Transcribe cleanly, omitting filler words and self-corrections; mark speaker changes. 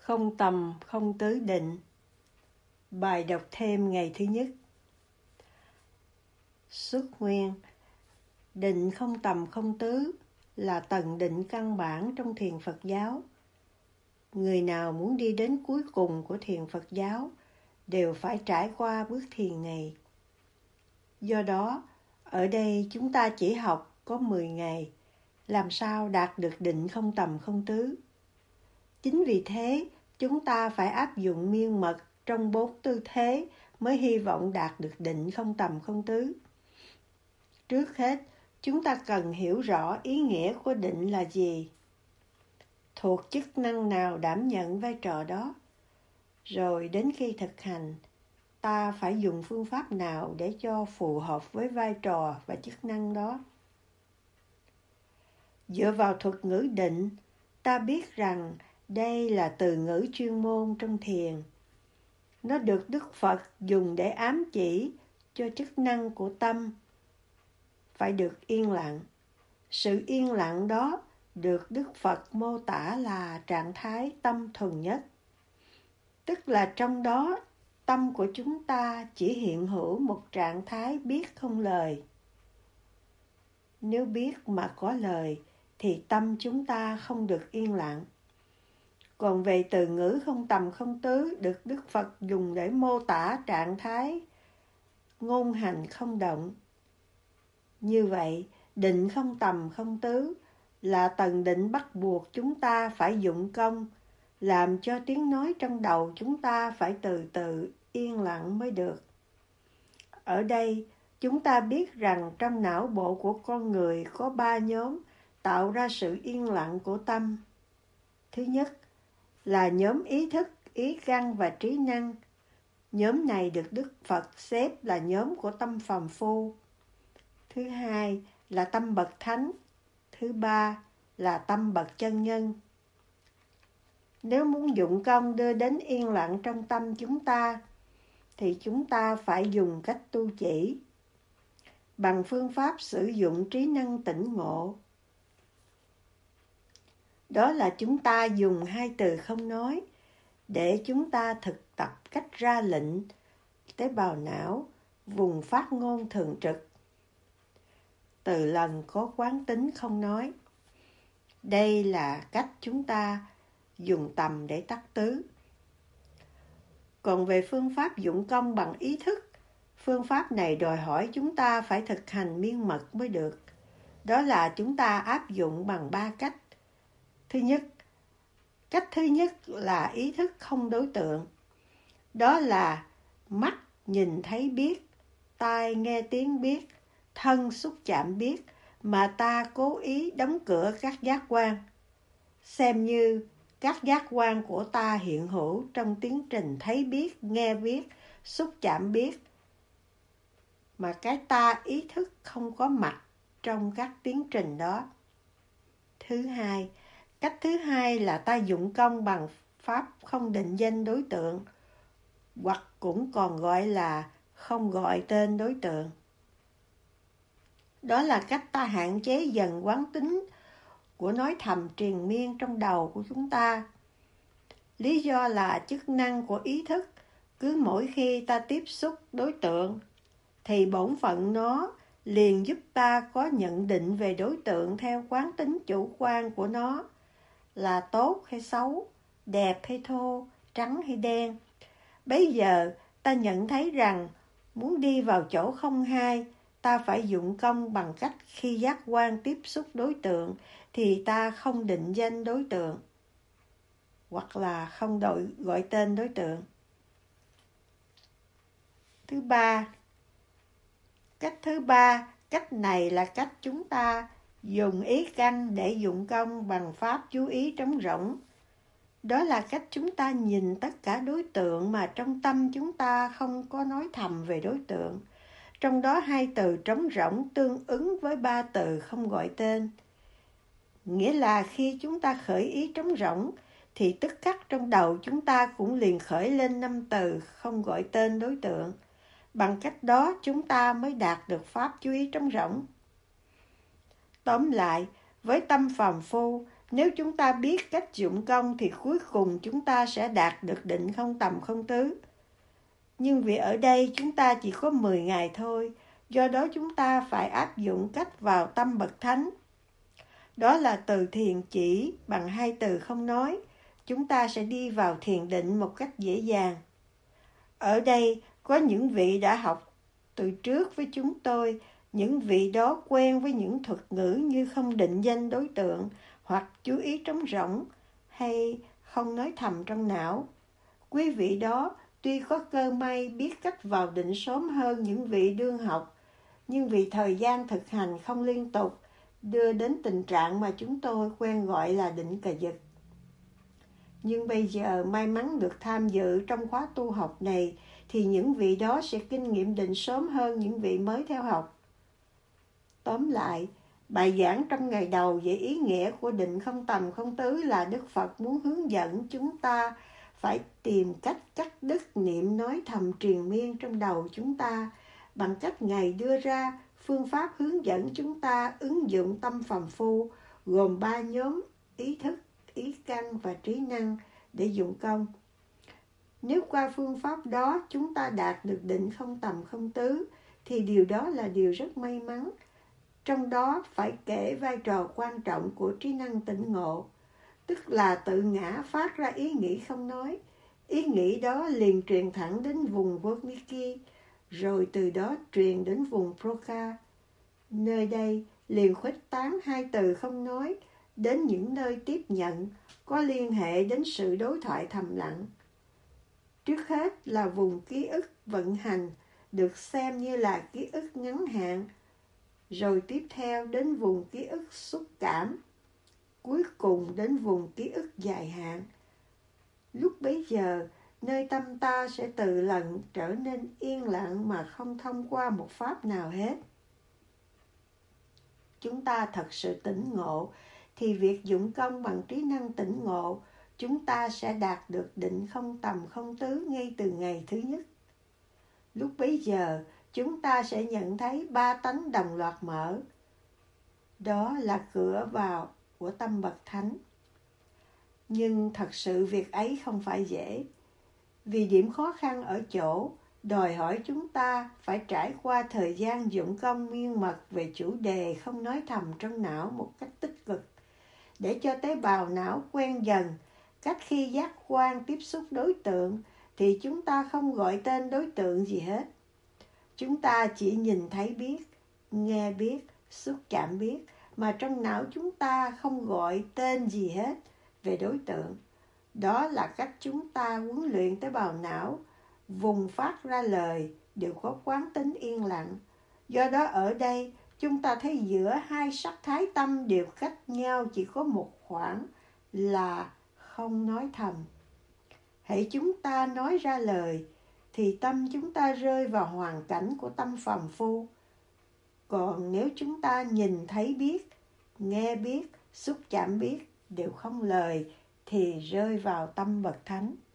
Speaker 1: Không tầm không tứ định. Bài đọc thêm ngày thứ nhất. Xuất nguyên. Định không tầm không tứ là tầng định căn bản trong thiền Phật giáo. Người nào muốn đi đến cuối cùng của thiền Phật giáo đều phải trải qua bước thiền này. Do đó, ở đây chúng ta chỉ học có 10 ngày, làm sao đạt được định không tầm không tứ. Chính vì thế, chúng ta phải áp dụng miên mật trong 4 tư thế mới hy vọng đạt được định không tầm không tứ. Trước hết, chúng ta cần hiểu rõ ý nghĩa của định là gì, thuộc chức năng nào đảm nhận vai trò đó. Rồi đến khi thực hành, ta phải dùng phương pháp nào để cho phù hợp với vai trò và chức năng đó. Dựa vào thuật ngữ định, ta biết rằng đây là từ ngữ chuyên môn trong thiền. Nó được Đức Phật dùng để ám chỉ cho chức năng của tâm phải được yên lặng. Sự yên lặng đó được Đức Phật mô tả là trạng thái tâm thuần nhất. Tức là trong đó, tâm của chúng ta chỉ hiện hữu một trạng thái biết không lời. Nếu biết mà có lời, thì tâm chúng ta không được yên lặng. Còn về từ ngữ không tầm không tứ được Đức Phật dùng để mô tả trạng thái ngôn hành không động. Như vậy, định không tầm không tứ là tầng định bắt buộc chúng ta phải dụng công, làm cho tiếng nói trong đầu chúng ta phải từ từ yên lặng mới được. Ở đây, chúng ta biết rằng trong não bộ của con người có 3 nhóm tạo ra sự yên lặng của tâm. Thứ nhất là nhóm ý thức, ý căn và trí năng. Nhóm này được Đức Phật xếp là nhóm của tâm phàm phu. Thứ hai là tâm bậc thánh. Thứ ba là tâm bậc chân nhân. Nếu muốn dụng công đưa đến yên lặng trong tâm chúng ta, thì chúng ta phải dùng cách tu chỉ, bằng phương pháp sử dụng trí năng tỉnh ngộ. Đó là chúng ta dùng 2 từ không nói, để chúng ta thực tập cách ra lệnh, tế bào não, vùng phát ngôn thường trực. Từ lần có quán tính không nói. Đây là cách chúng ta dùng tầm để tắc tứ. Còn về phương pháp dụng công bằng ý thức, phương pháp này đòi hỏi chúng ta phải thực hành miên mật mới được. Đó là chúng ta áp dụng bằng 3 cách. Cách thứ nhất là ý thức không đối tượng. Đó là mắt nhìn thấy biết, tai nghe tiếng biết, thân xúc chạm biết, mà ta cố ý đóng cửa các giác quan, xem như các giác quan của ta hiện hữu trong tiến trình thấy biết, nghe biết, xúc chạm biết, mà cái ta ý thức không có mặt trong các tiến trình đó. Cách thứ hai là ta dụng công bằng pháp không định danh đối tượng, hoặc cũng còn gọi là không gọi tên đối tượng. Đó là cách ta hạn chế dần quán tính của nói thầm triền miên trong đầu của chúng ta. Lý do là chức năng của ý thức, cứ mỗi khi ta tiếp xúc đối tượng, thì bổn phận nó liền giúp ta có nhận định về đối tượng theo quán tính chủ quan của nó, là tốt hay xấu, đẹp hay thô, trắng hay đen. Bấy giờ ta nhận thấy rằng muốn đi vào chỗ không hai, ta phải dụng công bằng cách khi giác quan tiếp xúc đối tượng thì ta không định danh đối tượng, hoặc là không gọi tên đối tượng. Cách này là cách chúng ta dùng ý căn để dụng công bằng pháp chú ý trống rỗng. Đó là cách chúng ta nhìn tất cả đối tượng mà trong tâm chúng ta không có nói thầm về đối tượng. Trong đó 2 từ trống rỗng tương ứng với 3 từ không gọi tên. Nghĩa là khi chúng ta khởi ý trống rỗng, thì tức khắc trong đầu chúng ta cũng liền khởi lên 5 từ không gọi tên đối tượng. Bằng cách đó chúng ta mới đạt được pháp chú ý trống rỗng. Tóm lại, với tâm phàm phu, Nếu chúng ta biết cách dụng công thì cuối cùng chúng ta sẽ đạt được định không tầm không tứ. Nhưng vì ở đây chúng ta chỉ có 10 ngày thôi, do đó chúng ta phải áp dụng cách vào tâm bậc thánh. Đó là từ thiền chỉ bằng 2 từ không nói. Chúng ta sẽ đi vào thiền định một cách dễ dàng. Ở đây có những vị đã học từ trước với chúng tôi, những vị đó quen với những thuật ngữ như không định danh đối tượng hoặc chú ý trống rỗng hay không nói thầm trong não. Quý vị đó tuy có cơ may biết cách vào định sớm hơn những vị đương học, nhưng vì thời gian thực hành không liên tục, đưa đến tình trạng mà chúng tôi quen gọi là định cà giật. Nhưng bây giờ may mắn được tham dự trong khóa tu học này, thì những vị đó sẽ kinh nghiệm định sớm hơn những vị mới theo học. Tóm lại, bài giảng trong ngày đầu về ý nghĩa của định không tầm không tứ là Đức Phật muốn hướng dẫn chúng ta phải tìm cách cắt đứt niệm nói thầm triền miên trong đầu chúng ta bằng cách Ngài đưa ra phương pháp hướng dẫn chúng ta ứng dụng tâm phàm phu gồm 3 nhóm ý thức, ý căn và trí năng để dụng công. Nếu qua phương pháp đó chúng ta đạt được định không tầm không tứ thì điều đó là điều rất may mắn. Trong đó phải kể vai trò quan trọng của trí năng tỉnh ngộ, tức là tự ngã phát ra ý nghĩ không nói. Ý nghĩ đó liền truyền thẳng đến vùng Verniki, rồi từ đó truyền đến vùng Broca. Nơi đây liền khuếch tán 2 từ không nói đến những nơi tiếp nhận, có liên hệ đến sự đối thoại thầm lặng. Trước hết là vùng ký ức vận hành, được xem như là ký ức ngắn hạn, rồi tiếp theo đến vùng ký ức xúc cảm, cuối cùng đến vùng ký ức dài hạn. Lúc bấy giờ, nơi tâm ta sẽ tự lần trở nên yên lặng mà không thông qua một pháp nào hết. Chúng ta thật sự tỉnh ngộ, thì việc dụng công bằng trí năng tỉnh ngộ, chúng ta sẽ đạt được định không tầm không tứ ngay từ ngày thứ nhất. Lúc bấy giờ, chúng ta sẽ nhận thấy 3 tánh đồng loạt mở. Đó là cửa vào của tâm bậc thánh. Nhưng thật sự việc ấy không phải dễ. Vì điểm khó khăn ở chỗ, đòi hỏi chúng ta phải trải qua thời gian dụng công miên mật về chủ đề không nói thầm trong não một cách tích cực, để cho tế bào não quen dần cách khi giác quan tiếp xúc đối tượng thì chúng ta không gọi tên đối tượng gì hết. Chúng ta chỉ nhìn thấy biết, nghe biết, xúc chạm biết, mà trong não chúng ta không gọi tên gì hết về đối tượng. Đó là cách chúng ta huấn luyện tế bào não, vùng phát ra lời đều có quán tính yên lặng. Do đó ở đây, chúng ta thấy giữa 2 sắc thái tâm đều cách nhau chỉ có một khoảng là không nói thầm. Hãy chúng ta nói ra lời, thì tâm chúng ta rơi vào hoàn cảnh của tâm phàm phu. Còn nếu chúng ta nhìn thấy biết, nghe biết, xúc chạm biết đều không lời, thì rơi vào tâm bậc thánh.